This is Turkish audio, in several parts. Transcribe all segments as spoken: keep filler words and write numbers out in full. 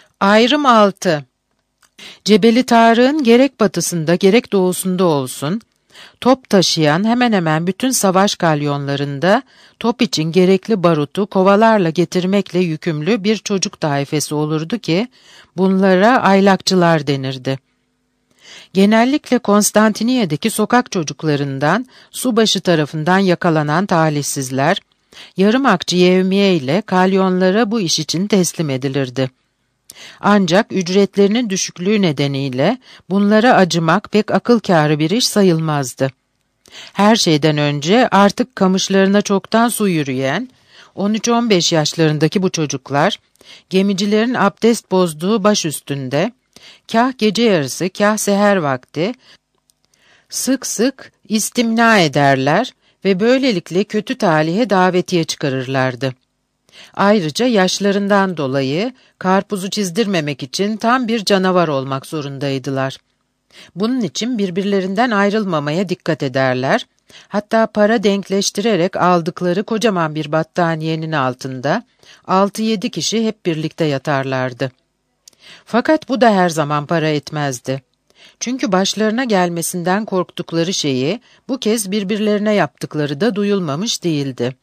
Ayrım altı. Cebeli Tarık'ın gerek batısında gerek doğusunda olsun, top taşıyan hemen hemen bütün savaş galyonlarında top için gerekli barutu kovalarla getirmekle yükümlü bir çocuk taifesi olurdu ki, bunlara aylakçılar denirdi. Genellikle Konstantiniye'deki sokak çocuklarından subaşı tarafından yakalanan talihsizler, yarım akçe yevmiye ile kalyonlara bu iş için teslim edilirdi. Ancak ücretlerinin düşüklüğü nedeniyle bunlara acımak pek akıl kârı bir iş sayılmazdı. Her şeyden önce artık kamışlarına çoktan su yürüyen, on üç on beş yaşlarındaki bu çocuklar, gemicilerin abdest bozduğu baş üstünde, kâh gece yarısı kâh seher vakti, sık sık istimna ederler ve böylelikle kötü talihe davetiye çıkarırlardı. Ayrıca yaşlarından dolayı karpuzu çizdirmemek için tam bir canavar olmak zorundaydılar. Bunun için birbirlerinden ayrılmamaya dikkat ederler, hatta para denkleştirerek aldıkları kocaman bir battaniyenin altında altı yedi kişi hep birlikte yatarlardı. Fakat bu da her zaman para etmezdi. Çünkü başlarına gelmesinden korktukları şeyi bu kez birbirlerine yaptıkları da duyulmamış değildi.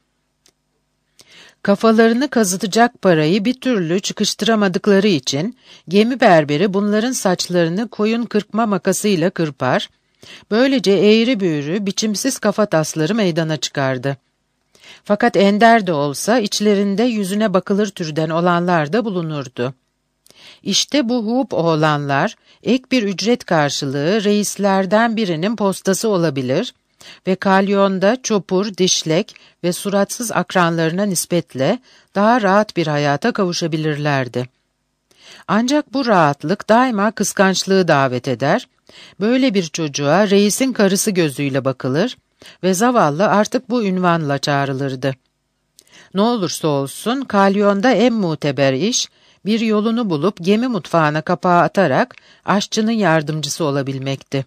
Kafalarını kazıtacak parayı bir türlü çıkıştıramadıkları için gemi berberi bunların saçlarını koyun kırpma makasıyla kırpar, böylece eğri büğrü biçimsiz kafatasları meydana çıkardı. Fakat ender de olsa içlerinde yüzüne bakılır türden olanlar da bulunurdu. İşte bu hup oğlanlar ek bir ücret karşılığı reislerden birinin postası olabilir ve kalyonda çopur, dişlek ve suratsız akranlarına nispetle daha rahat bir hayata kavuşabilirlerdi. Ancak bu rahatlık daima kıskançlığı davet eder, böyle bir çocuğa reisin karısı gözüyle bakılır ve zavallı artık bu ünvanla çağrılırdı. Ne olursa olsun kalyonda en muteber iş, bir yolunu bulup gemi mutfağına kapağı atarak aşçının yardımcısı olabilmekti.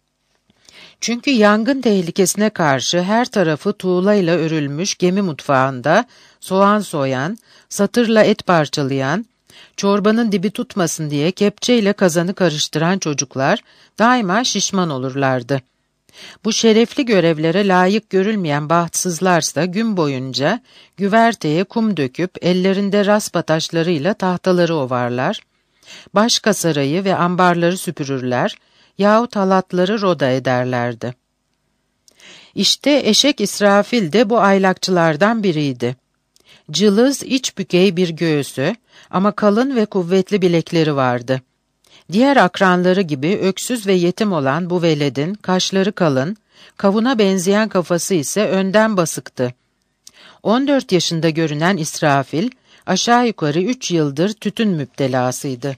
Çünkü yangın tehlikesine karşı her tarafı tuğlayla örülmüş gemi mutfağında soğan soyan, satırla et parçalayan, çorbanın dibi tutmasın diye kepçeyle kazanı karıştıran çocuklar daima şişman olurlardı. Bu şerefli görevlere layık görülmeyen bahtsızlarsa gün boyunca güverteye kum döküp ellerinde raspa taşlarıyla tahtaları ovarlar, başka sarayı ve ambarları süpürürler yahut halatları roda ederlerdi. İşte eşek İsrafil de bu aylakçılardan biriydi. Cılız, iç bükey bir göğsü ama kalın ve kuvvetli bilekleri vardı. Diğer akranları gibi öksüz ve yetim olan bu veledin kaşları kalın, kavuna benzeyen kafası ise önden basıktı. on dört yaşında görünen İsrafil, aşağı yukarı üç yıldır tütün müptelasıydı.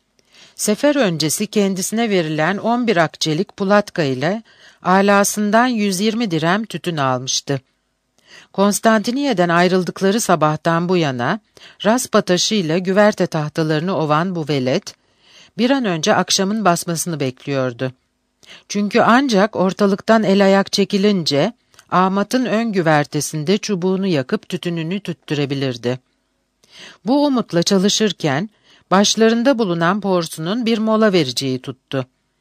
Sefer öncesi kendisine verilen on bir akçelik pulatka ile alasından yüz yirmi dirhem tütün almıştı. Konstantiniye'den ayrıldıkları sabahtan bu yana, raspa taşıyla güverte tahtalarını ovan bu velet, bir an önce akşamın basmasını bekliyordu. Çünkü ancak ortalıktan el ayak çekilince, ahmatın ön güvertesinde çubuğunu yakıp tütününü tüttürebilirdi. Bu umutla çalışırken, başlarında bulunan porsunun bir mola vereceği tuttu.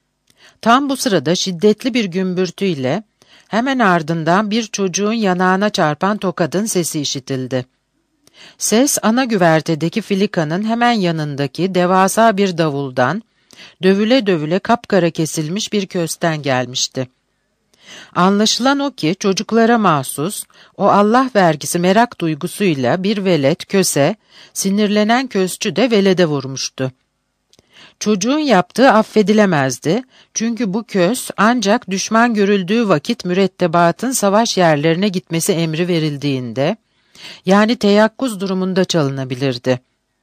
Tam bu sırada şiddetli bir gümbürtüyle, hemen ardından bir çocuğun yanağına çarpan tokadın sesi işitildi. Ses, ana güvertedeki filikanın hemen yanındaki devasa bir davuldan, dövüle dövüle kapkara kesilmiş bir kösten gelmişti. Anlaşılan o ki çocuklara mahsus, o Allah vergisi merak duygusuyla bir velet köse, sinirlenen közçü de velede vurmuştu. Çocuğun yaptığı affedilemezdi, çünkü bu köz ancak düşman görüldüğü vakit mürettebatın savaş yerlerine gitmesi emri verildiğinde, yani teyakkuz durumunda çalınabilirdi.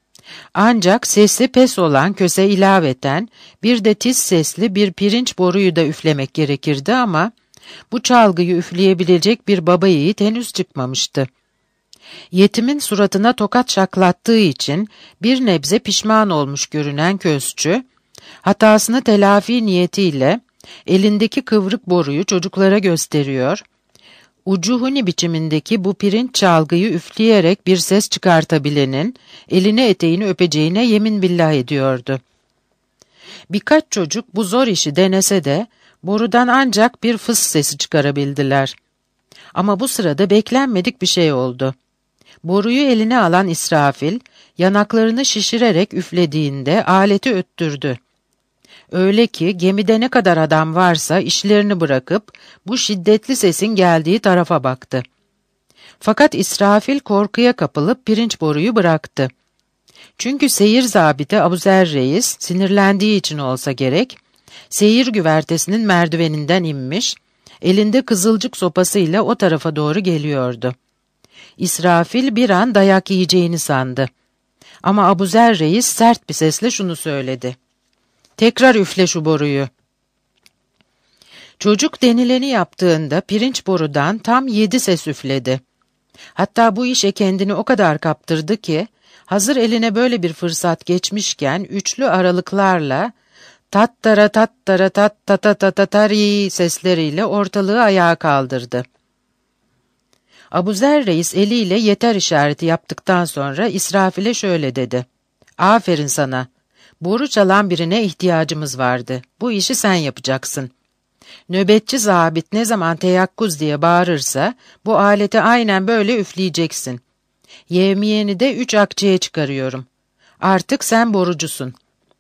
Ancak sesi pes olan köse ilaveten bir de tiz sesli bir pirinç boruyu da üflemek gerekirdi ama bu çalgıyı üfleyebilecek bir baba yiğit henüz çıkmamıştı. Yetimin suratına tokat şaklattığı için bir nebze pişman olmuş görünen közçü, hatasını telafi niyetiyle elindeki kıvrık boruyu çocuklara gösteriyor, Ucu huni biçimindeki bu pirinç çalgıyı üfleyerek bir ses çıkartabilenin elini eteğini öpeceğine yemin billah ediyordu. Birkaç çocuk bu zor işi denese de borudan ancak bir fıs sesi çıkarabildiler. Ama bu sırada beklenmedik bir şey oldu. Boruyu eline alan İsrafil, yanaklarını şişirerek üflediğinde aleti öttürdü. Öyle ki gemide ne kadar adam varsa işlerini bırakıp bu şiddetli sesin geldiği tarafa baktı. Fakat İsrafil korkuya kapılıp pirinç boruyu bıraktı. Çünkü seyir zabiti Abuzer Reis sinirlendiği için olsa gerek, seyir güvertesinin merdiveninden inmiş, elinde kızılcık sopasıyla o tarafa doğru geliyordu. İsrafil bir an dayak yiyeceğini sandı. Ama Abuzer Reis sert bir sesle şunu söyledi: "Tekrar üfle şu boruyu." Çocuk denileni yaptığında pirinç borudan tam yedi ses üfledi. Hatta bu işe kendini o kadar kaptırdı ki, hazır eline böyle bir fırsat geçmişken üçlü aralıklarla tattara tattara tat tata tatatari sesleriyle ortalığı ayağa kaldırdı. Abuzer Reis eliyle yeter işareti yaptıktan sonra İsrafil'e şöyle dedi: "Aferin sana. Boru çalan birine ihtiyacımız vardı. Bu işi sen yapacaksın. Nöbetçi zabit ne zaman teyakkuz diye bağırırsa bu alete aynen böyle üfleyeceksin. Yevmiyeni de üç akçeye çıkarıyorum. Artık sen borucusun."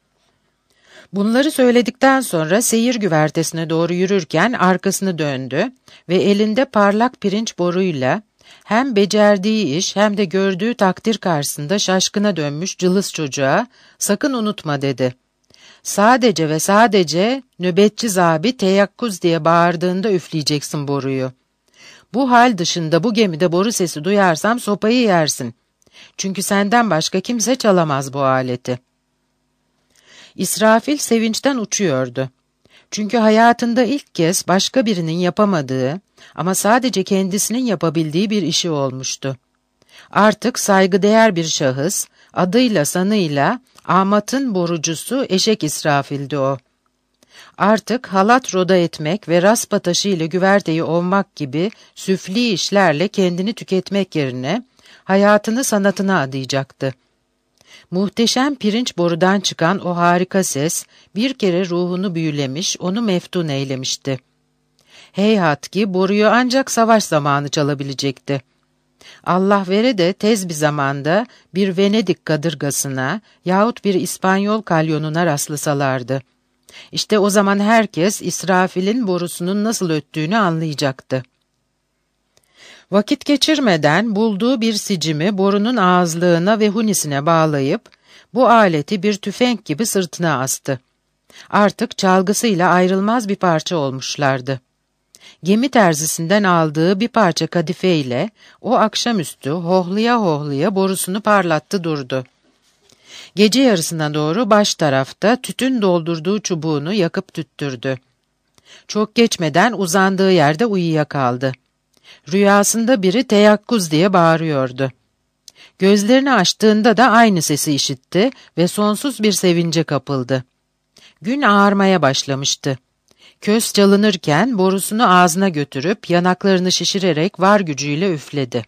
Bunları söyledikten sonra seyir güvertesine doğru yürürken arkasını döndü ve elinde parlak pirinç boruyla hem becerdiği iş hem de gördüğü takdir karşısında şaşkına dönmüş cılız çocuğa "Sakın unutma," dedi. "Sadece ve sadece nöbetçi zabit teyakkuz diye bağırdığında üfleyeceksin boruyu. Bu hal dışında bu gemide boru sesi duyarsam sopayı yersin. Çünkü senden başka kimse çalamaz bu aleti." İsrafil sevinçten uçuyordu. Çünkü hayatında ilk kez başka birinin yapamadığı ama sadece kendisinin yapabildiği bir işi olmuştu. Artık saygıdeğer bir şahıs, adıyla sanıyla Ahmat'ın borucusu Eşek İsrafil'di o. Artık halat roda etmek ve raspa taşı ile güverteyi ovmak gibi süfli işlerle kendini tüketmek yerine hayatını sanatına adayacaktı. Muhteşem pirinç borudan çıkan o harika ses bir kere ruhunu büyülemiş, onu meftun eylemişti. Heyhat ki boruyu ancak savaş zamanı çalabilecekti. Allah vere de tez bir zamanda bir Venedik kadırgasına yahut bir İspanyol kalyonuna rastlasalardı. İşte o zaman herkes İsrafil'in borusunun nasıl öttüğünü anlayacaktı. Vakit geçirmeden bulduğu bir sicimi borunun ağızlığına ve hunisine bağlayıp bu aleti bir tüfek gibi sırtına astı. Artık çalgısıyla ayrılmaz bir parça olmuşlardı. Gemi terzisinden aldığı bir parça kadife ile o akşamüstü hohlaya hohlaya borusunu parlattı durdu. Gece yarısına doğru baş tarafta tütün doldurduğu çubuğunu yakıp tüttürdü. Çok geçmeden uzandığı yerde uyuyakaldı. Rüyasında biri teyakkuz diye bağırıyordu. Gözlerini açtığında da aynı sesi işitti ve sonsuz bir sevince kapıldı. Gün ağarmaya başlamıştı. Köz çalınırken borusunu ağzına götürüp yanaklarını şişirerek var gücüyle üfledi.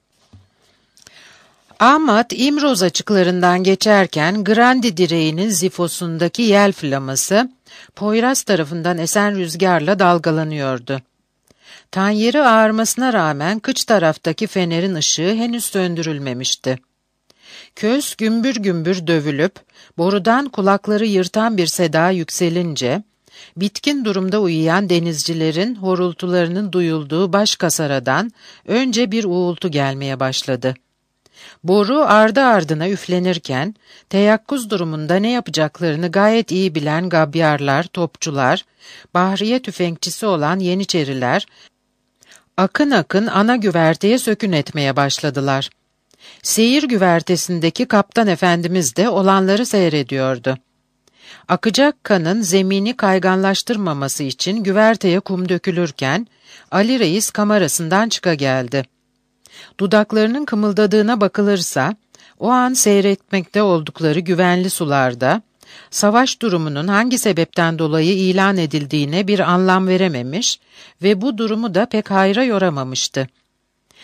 Ahmet İmroz açıklarından geçerken Grandi direğinin zifosundaki yel flaması Poyraz tarafından esen rüzgarla dalgalanıyordu. Tanyeri ağarmasına rağmen kıç taraftaki fenerin ışığı henüz söndürülmemişti. Köz gümbür gümbür dövülüp borudan kulakları yırtan bir seda yükselince bitkin durumda uyuyan denizcilerin horultularının duyulduğu baş kasaradan önce bir uğultu gelmeye başladı. Boru ardı ardına üflenirken, teyakkuz durumunda ne yapacaklarını gayet iyi bilen gabyarlar, topçular, bahriye tüfekçisi olan yeniçeriler, akın akın ana güverteye sökün etmeye başladılar. Seyir güvertesindeki kaptan efendimiz de olanları seyrediyordu. Akacak kanın zemini kayganlaştırmaması için güverteye kum dökülürken, Ali Reis kamerasından çıka geldi. Dudaklarının kımıldadığına bakılırsa, o an seyretmekte oldukları güvenli sularda, savaş durumunun hangi sebepten dolayı ilan edildiğine bir anlam verememiş ve bu durumu da pek hayra yoramamıştı.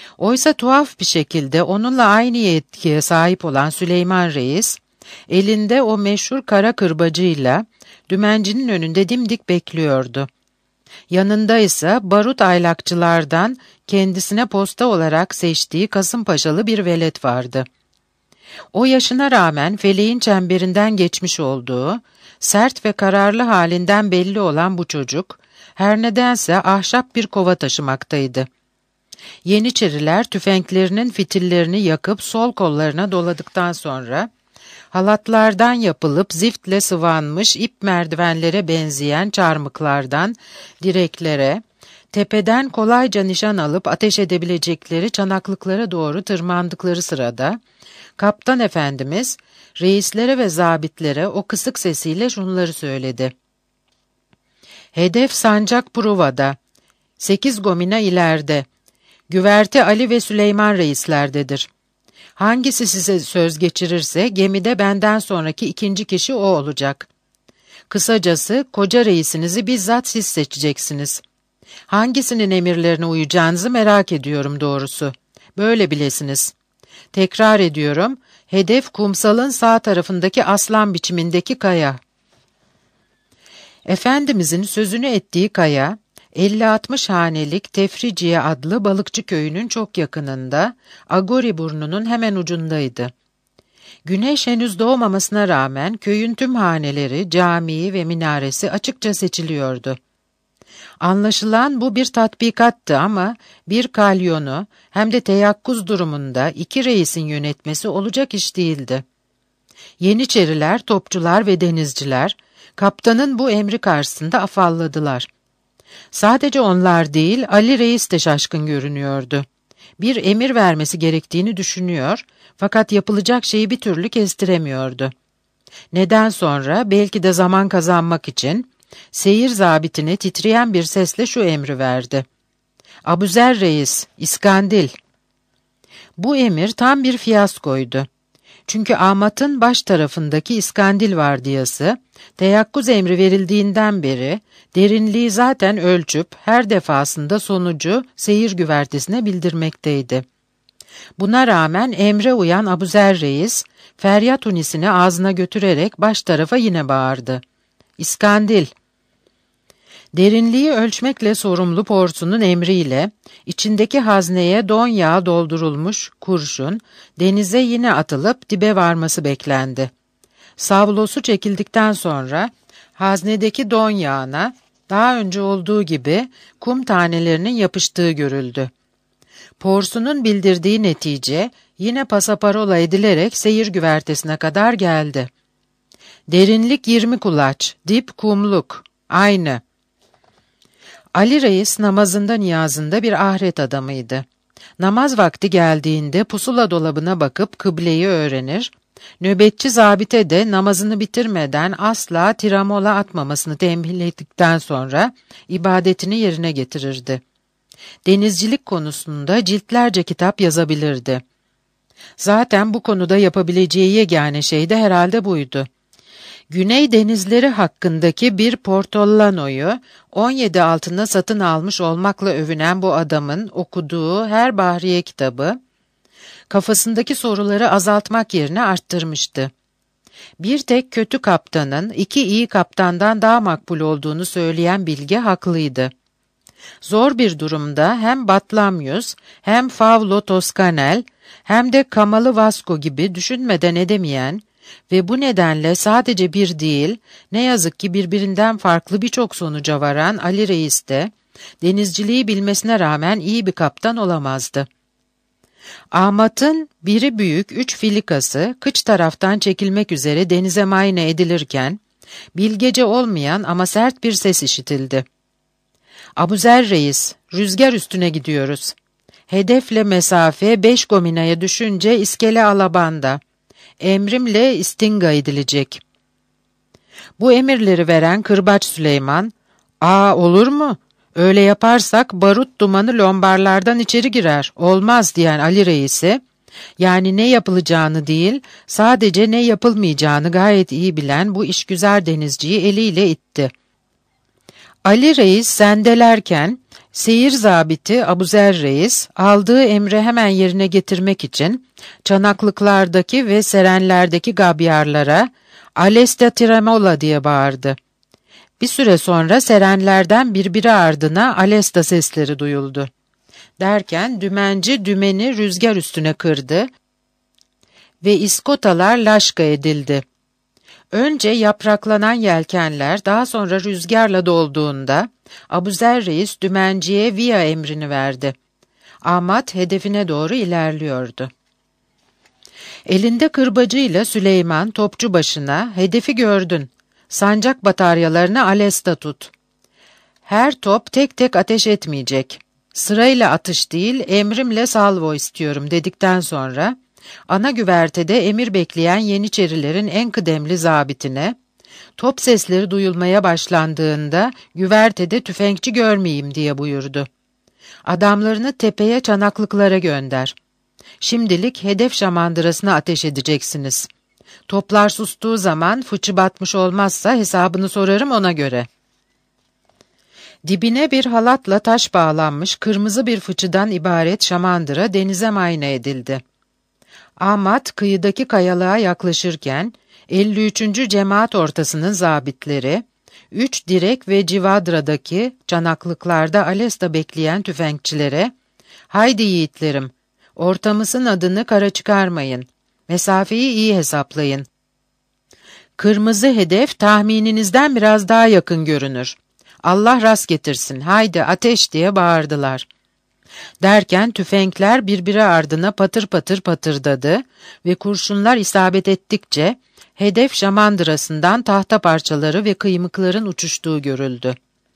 Oysa tuhaf bir şekilde onunla aynı yetkiye sahip olan Süleyman Reis, elinde o meşhur kara kırbacıyla dümencinin önünde dimdik bekliyordu. Yanında ise barut aylakçılardan kendisine posta olarak seçtiği Kasımpaşalı bir velet vardı. O yaşına rağmen feleğin çemberinden geçmiş olduğu, sert ve kararlı halinden belli olan bu çocuk, her nedense ahşap bir kova taşımaktaydı. Yeniçeriler tüfeklerinin fitillerini yakıp sol kollarına doladıktan sonra, halatlardan yapılıp ziftle sıvanmış ip merdivenlere benzeyen çarmıklardan direklere, tepeden kolayca nişan alıp ateş edebilecekleri çanaklıklara doğru tırmandıkları sırada, Kaptan Efendimiz, reislere ve zabitlere o kısık sesiyle şunları söyledi. Hedef sancak Pruva'da, sekiz gomina ileride, güverte Ali ve Süleyman reislerdedir. Hangisi size söz geçirirse gemide benden sonraki ikinci kişi o olacak. Kısacası koca reisinizi bizzat siz seçeceksiniz. Hangisinin emirlerine uyacağınızı merak ediyorum doğrusu. Böyle bilesiniz. Tekrar ediyorum, hedef kumsalın sağ tarafındaki aslan biçimindeki kaya. Efendimizin sözünü ettiği kaya, elli altmış hanelik Tefriciye adlı balıkçı köyünün çok yakınında, Agori burnunun hemen ucundaydı. Güneş henüz doğmamasına rağmen köyün tüm haneleri, camii ve minaresi açıkça seçiliyordu. Anlaşılan bu bir tatbikattı ama bir kalyonu hem de teyakkuz durumunda iki reisin yönetmesi olacak iş değildi. Yeniçeriler, topçular ve denizciler, kaptanın bu emri karşısında afalladılar. Sadece onlar değil, Ali Reis de şaşkın görünüyordu. Bir emir vermesi gerektiğini düşünüyor, fakat yapılacak şeyi bir türlü kestiremiyordu. Neden sonra, belki de zaman kazanmak için, seyir zabitine titreyen bir sesle şu emri verdi. Abuzer Reis, İskandil. Bu emir tam bir fiyaskoydu. Çünkü Ahmet'in baş tarafındaki İskandil vardiyası, teyakkuz emri verildiğinden beri, derinliği zaten ölçüp her defasında sonucu seyir güvertesine bildirmekteydi. Buna rağmen emre uyan Abuzer Reis, feryat unisini ağzına götürerek baş tarafa yine bağırdı. İskandil! Derinliği ölçmekle sorumlu porsunun emriyle, içindeki hazneye don yağı doldurulmuş kurşun, denize yine atılıp dibe varması beklendi. Savlosu çekildikten sonra, haznedeki don yağına, daha önce olduğu gibi kum tanelerinin yapıştığı görüldü. Porsunun bildirdiği netice, yine pasaparola edilerek seyir güvertesine kadar geldi. Derinlik yirmi kulaç, dip kumluk, aynı. Ali Reis namazında niyazında bir ahiret adamıydı. Namaz vakti geldiğinde pusula dolabına bakıp kıbleyi öğrenir, nöbetçi zabite de namazını bitirmeden asla tiramola atmamasını tembihledikten sonra ibadetini yerine getirirdi. Denizcilik konusunda ciltlerce kitap yazabilirdi. Zaten bu konuda yapabileceği yegane şey de herhalde buydu. Güney denizleri hakkındaki bir Portollano'yu on yedi altına satın almış olmakla övünen bu adamın okuduğu her bahriye kitabı, kafasındaki soruları azaltmak yerine arttırmıştı. Bir tek kötü kaptanın iki iyi kaptandan daha makbul olduğunu söyleyen bilge haklıydı. Zor bir durumda hem Batlamyus, hem Favlo Toscanel, hem de Kamalı Vasco gibi düşünmeden edemeyen ve bu nedenle sadece bir değil, ne yazık ki birbirinden farklı birçok sonuca varan Ali Reis de, denizciliği bilmesine rağmen iyi bir kaptan olamazdı. Ahmet'in biri büyük üç filikası kıç taraftan çekilmek üzere denize mayne edilirken, bilgece olmayan ama sert bir ses işitildi. Abuzer Reis, rüzgar üstüne gidiyoruz. Hedefle mesafe beş gominaya düşünce iskele alabanda. Emrimle istinga edilecek. Bu emirleri veren Kırbaç Süleyman, ''Aa olur mu? Öyle yaparsak barut dumanı lombarlardan içeri girer, olmaz.'' diyen Ali Reis'i, yani ne yapılacağını değil, sadece ne yapılmayacağını gayet iyi bilen bu işgüzar denizciyi eliyle itti. Ali Reis sendelerken, Seyir zabiti Abuzer Reis, aldığı emri hemen yerine getirmek için çanaklıklardaki ve serenlerdeki gabyarlara "Alesta Tiramola" diye bağırdı. Bir süre sonra serenlerden birbiri ardına Alesta sesleri duyuldu. Derken dümenci dümeni rüzgar üstüne kırdı ve iskotalar laşka edildi. Önce yapraklanan yelkenler daha sonra rüzgarla dolduğunda Abuzer Reis dümenciye via emrini verdi. Ahmet hedefine doğru ilerliyordu. Elinde kırbacıyla Süleyman topçu başına "Hedefi gördün. Sancak bataryalarını alesta tut. Her top tek tek ateş etmeyecek. Sırayla atış değil, emrimle salvo istiyorum" dedikten sonra ana güvertede emir bekleyen Yeniçerilerin en kıdemli zabitine, top sesleri duyulmaya başlandığında güvertede tüfekçi görmeyeyim diye buyurdu. Adamlarını tepeye çanaklıklara gönder. Şimdilik hedef şamandırasına ateş edeceksiniz. Toplar sustuğu zaman fıçı batmış olmazsa hesabını sorarım ona göre. Dibine bir halatla taş bağlanmış kırmızı bir fıçıdan ibaret şamandıra denize mayna edildi. Ahmet kıyıdaki kayalığa yaklaşırken elli üçüncü cemaat ortasının zabitleri, üç direk ve Civadra'daki çanaklıklarda alesta bekleyen tüfekçilere, "Haydi yiğitlerim, ortamızın adını kara çıkarmayın, mesafeyi iyi hesaplayın. Kırmızı hedef tahmininizden biraz daha yakın görünür. Allah rast getirsin, haydi ateş" diye bağırdılar. Derken tüfekler birbiri ardına patır patır patırdadı ve kurşunlar isabet ettikçe hedef şamandırasından tahta parçaları ve kıymıkların uçuştuğu görüldü.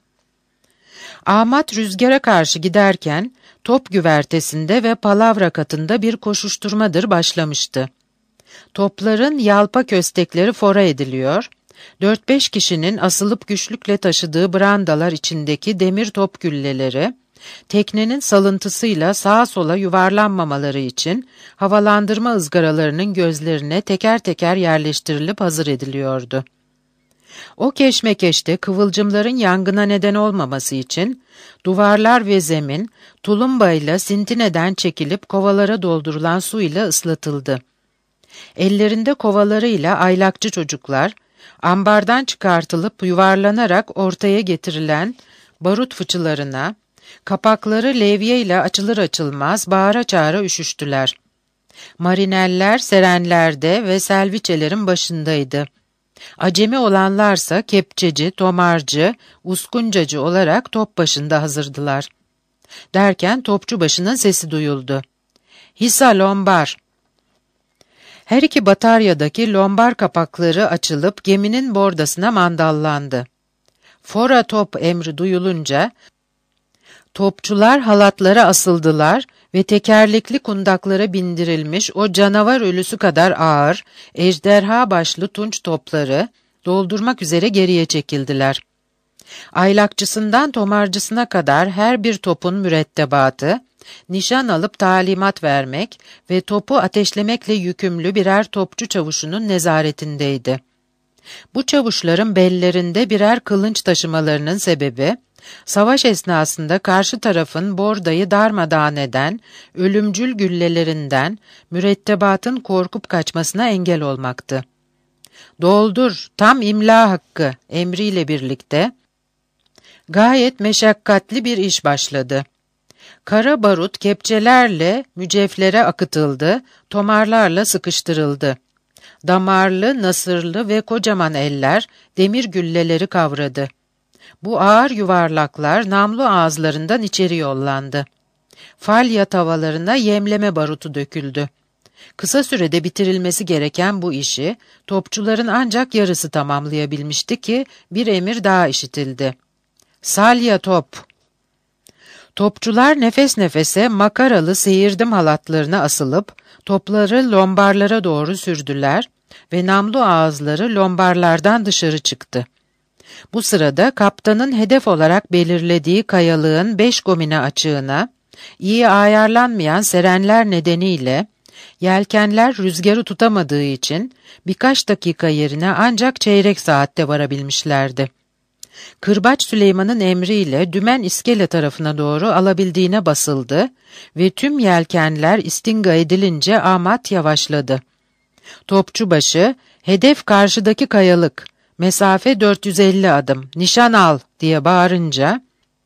Ahmet rüzgara karşı giderken top güvertesinde ve palavra katında bir koşuşturmadır başlamıştı. Topların yalpa köstekleri fora ediliyor, dört beş kişinin asılıp güçlükle taşıdığı brandalar içindeki demir top gülleleri, teknenin salıntısıyla sağa sola yuvarlanmamaları için havalandırma ızgaralarının gözlerine teker teker yerleştirilip hazır ediliyordu. O keşmekeşte kıvılcımların yangına neden olmaması için duvarlar ve zemin tulumbayla sintineden çekilip kovalara doldurulan su ile ıslatıldı. Ellerinde kovalarıyla aylakçı çocuklar, ambardan çıkartılıp yuvarlanarak ortaya getirilen barut fıçılarına, kapakları levye ile açılır açılmaz bağıra çağıra üşüştüler. Marineller serenlerde ve selviçelerin başındaydı. Acemi olanlarsa kepçeci, tomarcı, uskuncacı olarak top başında hazırdılar. Derken topçu başının sesi duyuldu. "Hisa lombar!" Her iki bataryadaki lombar kapakları açılıp geminin bordasına mandallandı. "Fora top" emri duyulunca topçular halatlara asıldılar ve tekerlekli kundaklara bindirilmiş o canavar ölüsü kadar ağır, ejderha başlı tunç topları doldurmak üzere geriye çekildiler. Aylakçısından tomarcısına kadar her bir topun mürettebatı, nişan alıp talimat vermek ve topu ateşlemekle yükümlü birer topçu çavuşunun nezaretindeydi. Bu çavuşların bellerinde birer kılınç taşımalarının sebebi, savaş esnasında karşı tarafın bordayı darmadağın eden ölümcül güllelerinden mürettebatın korkup kaçmasına engel olmaktı. "Doldur, tam imla hakkı" emriyle birlikte gayet meşakkatli bir iş başladı. Kara barut kepçelerle mücevlere akıtıldı, tomarlarla sıkıştırıldı. Damarlı, nasırlı ve kocaman eller demir gülleleri kavradı. Bu ağır yuvarlaklar namlu ağızlarından içeri yollandı. Falya tavalarına yemleme barutu döküldü. Kısa sürede bitirilmesi gereken bu işi topçuların ancak yarısı tamamlayabilmişti ki bir emir daha işitildi. "Salya top!" Topçular nefes nefese makaralı seyirdim halatlarına asılıp topları lombarlara doğru sürdüler ve namlu ağızları lombarlardan dışarı çıktı. Bu sırada kaptanın hedef olarak belirlediği kayalığın beş gomine açığına, iyi ayarlanmayan serenler nedeniyle yelkenler rüzgarı tutamadığı için birkaç dakika yerine ancak çeyrek saatte varabilmişlerdi. Kırbaç Süleyman'ın emriyle dümen iskele tarafına doğru alabildiğine basıldı ve tüm yelkenler istinga edilince amat yavaşladı. Topçubaşı, hedef karşıdaki kayalık, mesafe dört yüz elli adım, nişan al diye bağırınca,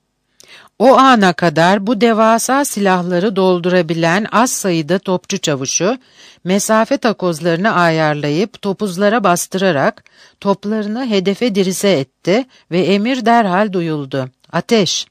o ana kadar bu devasa silahları doldurabilen az sayıda topçu çavuşu, mesafe takozlarını ayarlayıp topuzlara bastırarak toplarını hedefe dirise etti ve emir derhal duyuldu. Ateş!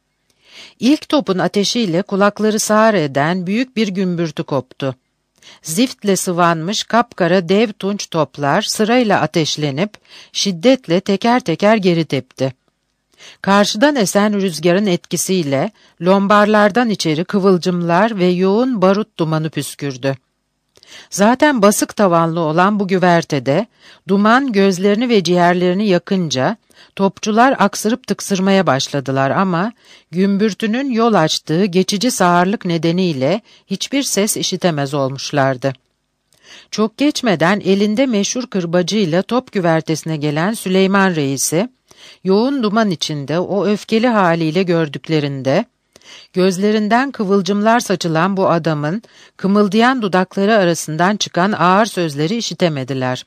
İlk topun ateşiyle kulakları sağır eden büyük bir gümbürtü koptu. Ziftle sıvanmış kapkara dev tunç toplar sırayla ateşlenip şiddetle teker teker geri tepti. Karşıdan esen rüzgarın etkisiyle lombarlardan içeri kıvılcımlar ve yoğun barut dumanı püskürdü. Zaten basık tavanlı olan bu güvertede duman gözlerini ve ciğerlerini yakınca topçular aksırıp tıksırmaya başladılar ama gümbürtünün yol açtığı geçici sağırlık nedeniyle hiçbir ses işitemez olmuşlardı. Çok geçmeden elinde meşhur kırbacıyla top güvertesine gelen Süleyman Reis'i, yoğun duman içinde o öfkeli haliyle gördüklerinde, gözlerinden kıvılcımlar saçılan bu adamın kımıldayan dudakları arasından çıkan ağır sözleri işitemediler.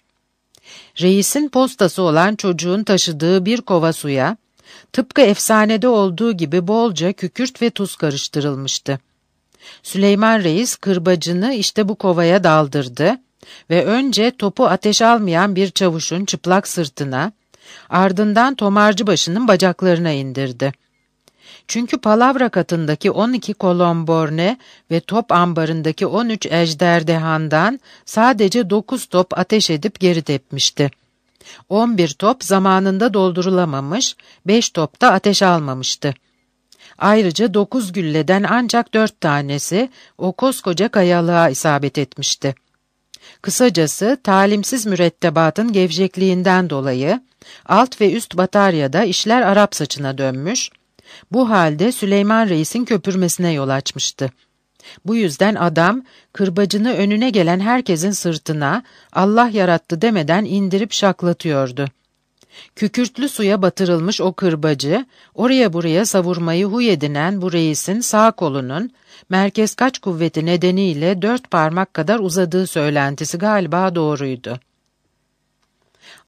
Reisin postası olan çocuğun taşıdığı bir kova suya, tıpkı efsanede olduğu gibi bolca kükürt ve tuz karıştırılmıştı. Süleyman Reis kırbacını işte bu kovaya daldırdı ve önce topu ateş almayan bir çavuşun çıplak sırtına, ardından tomarcıbaşının bacaklarına indirdi. Çünkü palavra katındaki on iki kolomborne ve top ambarındaki on üç ejderdehandan sadece dokuz top ateş edip geri tepmişti. on bir top zamanında doldurulamamış, beş top da ateş almamıştı. Ayrıca dokuz gülleden ancak dört tanesi o koskoca kayalığa isabet etmişti. Kısacası talimsiz mürettebatın gevşekliğinden dolayı alt ve üst bataryada işler Arap saçına dönmüş, bu halde Süleyman Reis'in köpürmesine yol açmıştı. Bu yüzden adam kırbacını önüne gelen herkesin sırtına Allah yarattı demeden indirip şaklatıyordu. Kükürtlü suya batırılmış o kırbacı, oraya buraya savurmayı huy edinen bu reisin sağ kolunun, merkez kaç kuvveti nedeniyle dört parmak kadar uzadığı söylentisi galiba doğruydu.